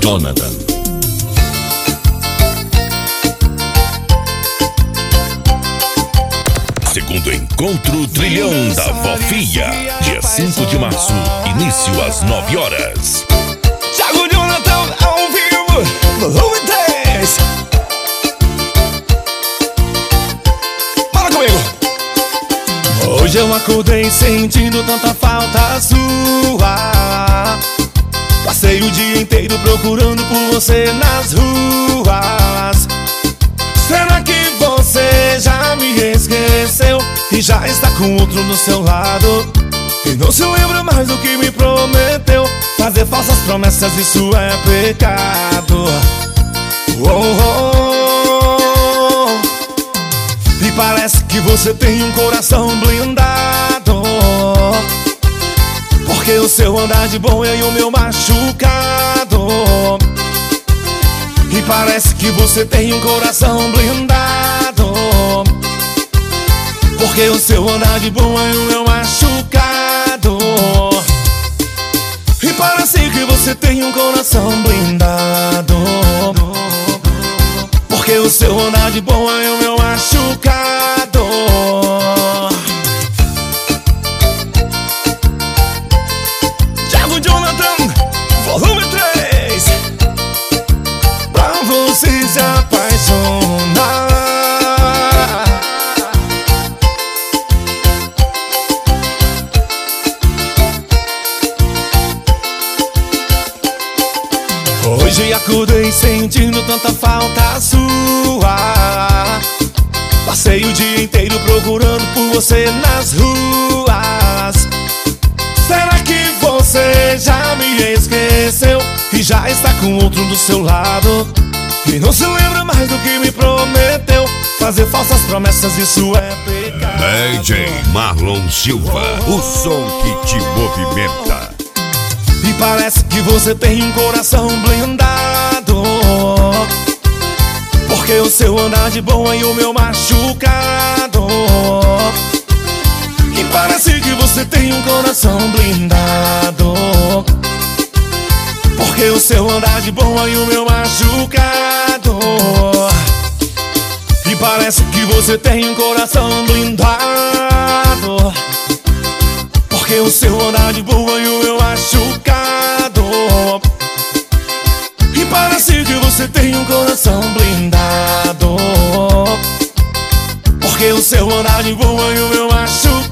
Jonathan. Segundo encontro Trilhão da Fofia, dia 5 de março, início às 9 horas. Thiago Jonathan ao vivo, volume 10. Fala comigo. Hoje eu acordei sentindo tanta falta sua. Passei o dia inteiro procurando por você nas ruas. Será que você já me esqueceu e já está com outro do seu lado? E não se lembra mais do que me prometeu. Fazer falsas promessas, isso é pecado. E parece que você tem um coração blindado, porque o seu andar de bom é o meu machucado. E parece que você tem um coração blindado, porque o seu andar de bom é o meu machucado. E parece que você tem um coração blindado, porque o seu andar de bom é o meu machucado. Thiago Jonathan, volume 3, pra você se apaixonar. Hoje acordei sentindo tanta falta sua. Passei o dia inteiro procurando por você nas ruas. Será que você já me esqueceu e já está com outro do seu lado? E não se lembra mais do que me prometeu. Fazer falsas promessas, isso é pecado. DJ Marlon Silva, o som que te movimenta. E parece que você tem um coração blindado, porque o seu andar de bom é o meu machucado. E parece que você tem um coração blindado, porque o seu andar de bom é o meu machucado. E parece que você tem um coração blindado, porque o seu andar de boa e o meu machucado. E parece que você tem um coração blindado, porque o seu andar de boa e o meu machucado.